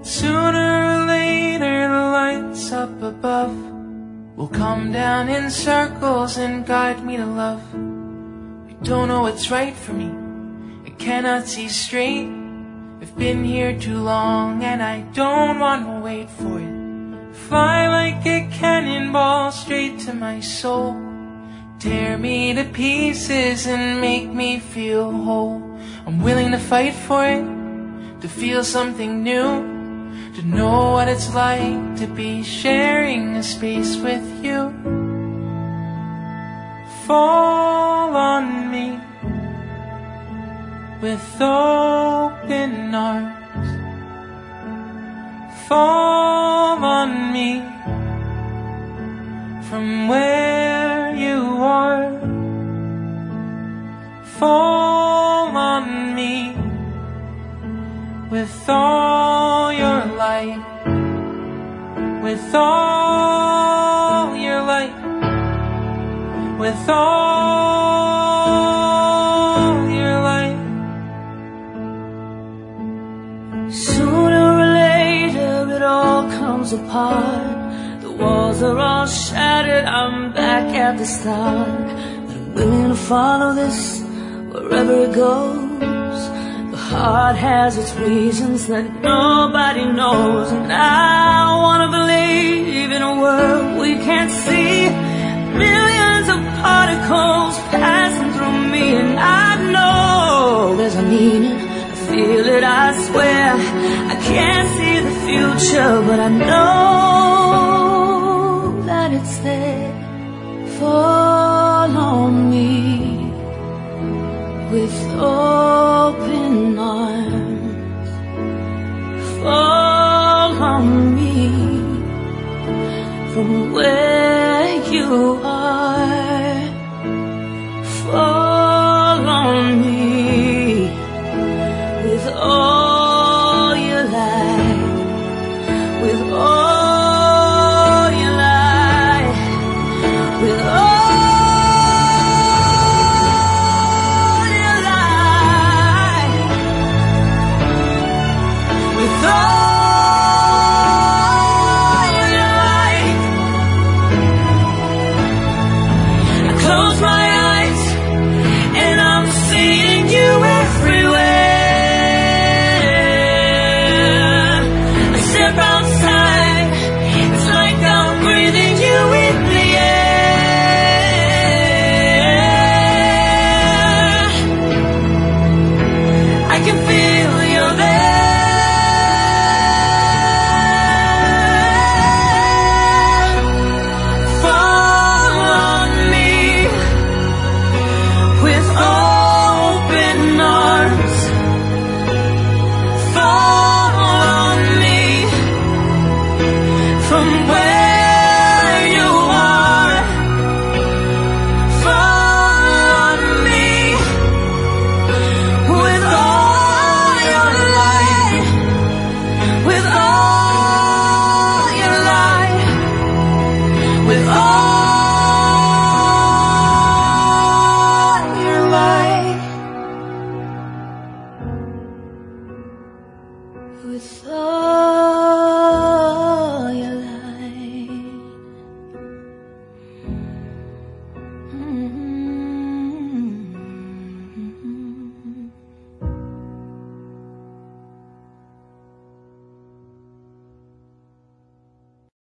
Sooner or later the lights up above will come down in circles and guide me to love. I don't know what's right for me, I cannot see straight. I've been here too long and I don't want to wait for it. Fly like a cannonball straight to my soul. Tear me to pieces and make me feel whole. I'm willing to fight for it, to feel something new, to know what it's like to be sharing a space with you. Fall on me with open arms. Fall on me from where you are. Fall on me with all your light, with all your light, with all your light. Sooner or later it all comes apart. The walls are all shattered, I'm back at the start. But I'm willing to follow this wherever it goes. The heart has its reasons that nobody knows. And I wanna believe in a world we can't see. Millions of particles passing through me. And I know there's a meaning, I feel it, I swear. I can't see the future, but I know that it's there. Fall on me with open arms. Fall on me from where you are. Fall on me with all your light, with all your light, with all your light, with all your light. I close my eyes and I'm seeing you everywhere. I step outside, it's like I'm breathing you in the air. I can feel you're there. Fall on me with open arms. Fall on me from where you are. Fall on me with all your light, with all your light, with all your light, with all